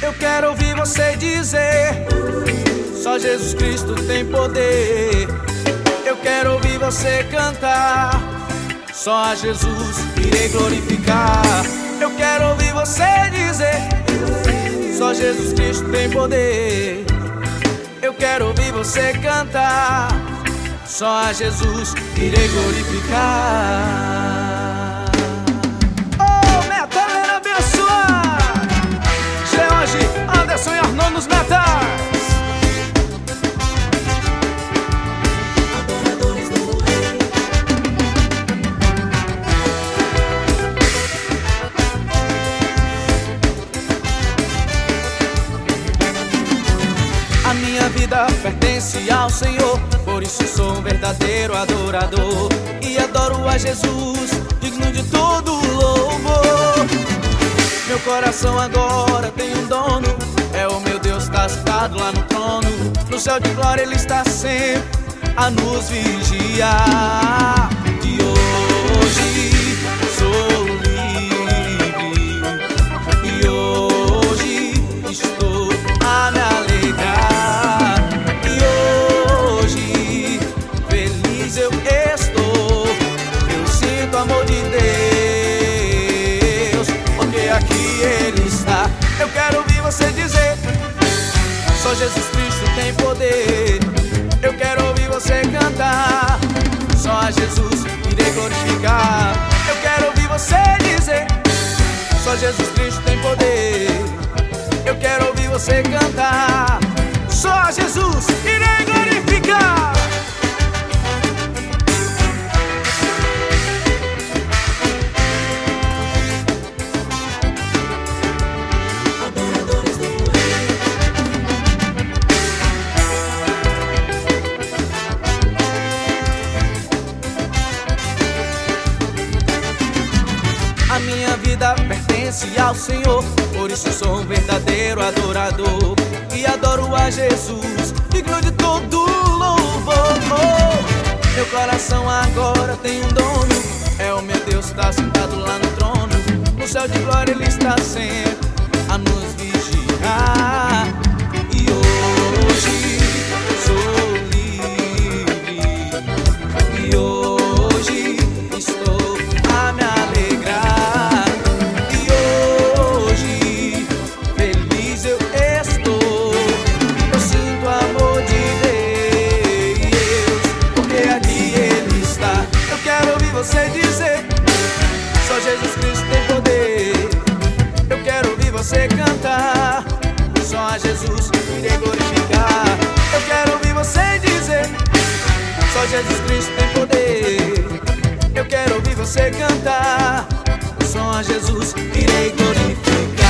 Eu quero ouvir você dizer: só Jesus Cristo tem poder. Eu quero ouvir você cantar: só a Jesus irei glorificar. Eu quero ouvir você dizer: só Jesus Cristo tem poder. Eu quero ouvir você cantar: só a Jesus irei glorificar. Oh, metaleiro abençoado, George, Anderson e Arnon nos metais. Adoradores do Rei. A minha vida pertence ao Senhor, por isso sou um verdadeiro adorador. E adoro a Jesus, digno de todo louvor. Meu coração agora tem um dono, é o meu Deus, está sentado lá no trono. No céu de glória Ele está sempre a nos vigiar. E hoje sou livre, e hoje estou a me alegrar. E hoje feliz eu estou, eu sinto o amor de Deus, porque aqui Ele está. Eu quero ouvir você dizer: só Jesus Cristo tem poder. Eu quero ouvir você cantar: só a Jesus irei glorificar. Eu quero ouvir você dizer: só Jesus Cristo tem poder. Eu quero ouvir você cantar: só a Jesus irei glorificar. Adoradores do Rei. A minha vida pertence ao Senhor, por isso sou um verdadeiro adorador. E adoro a Jesus, digno de todo louvor. Meu coração agora tem um dono, é o meu Deus, está sentado lá no trono. No céu de glória Ele está sempre a nos vigiar. E hoje sou livre, e hoje estou a me alegrar. E hoje feliz eu estou, eu sinto o amor de Deus, porque aqui Ele está. Eu quero ouvir você dizer: só Jesus Cristo tem poder. Eu quero ouvir você cantar: só a Jesus irei glorificar. Eu quero ouvir você dizer: só Jesus Cristo tem poder. Eu quero ouvir você cantar: só a Jesus irei glorificar.